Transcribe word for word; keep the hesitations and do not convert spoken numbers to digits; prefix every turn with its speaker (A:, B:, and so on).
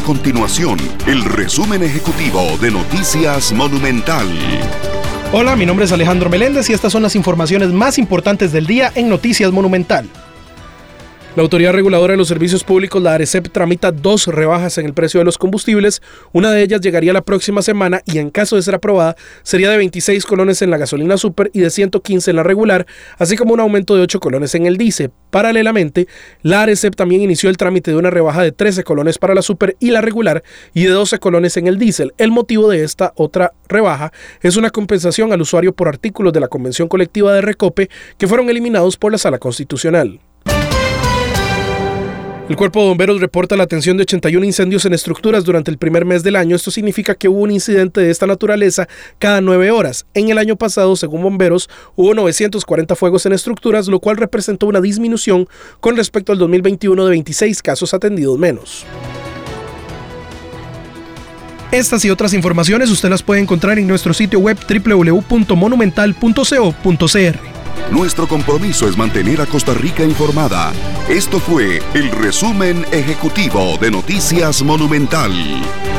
A: continuación el resumen ejecutivo de Noticias Monumental.
B: Hola, mi nombre es Alejandro Meléndez y estas son las informaciones más importantes del día en Noticias Monumental. La Autoridad Reguladora de los Servicios Públicos, la ARECEP, tramita dos rebajas en el precio de los combustibles. Una de ellas llegaría la próxima semana y, en caso de ser aprobada, sería de veintiséis colones en la gasolina super y de ciento quince en la regular, así como un aumento de ocho colones en el diésel. Paralelamente, la ARECEP también inició el trámite de una rebaja de trece colones para la super y la regular y de doce colones en el diésel. El motivo de esta otra rebaja es una compensación al usuario por artículos de la Convención Colectiva de Recope que fueron eliminados por la Sala Constitucional. El Cuerpo de Bomberos reporta la atención de ochenta y uno incendios en estructuras durante el primer mes del año. Esto significa que hubo un incidente de esta naturaleza cada nueve horas. En el año pasado, según bomberos, hubo novecientos cuarenta fuegos en estructuras, lo cual representó una disminución con respecto al dos mil veintiuno de veintiséis casos atendidos menos. Estas y otras informaciones usted las puede encontrar en nuestro sitio web doble u doble u doble u punto monumental punto co punto c r.
A: Nuestro compromiso es mantener a Costa Rica informada. Esto fue el resumen ejecutivo de Noticias Monumental.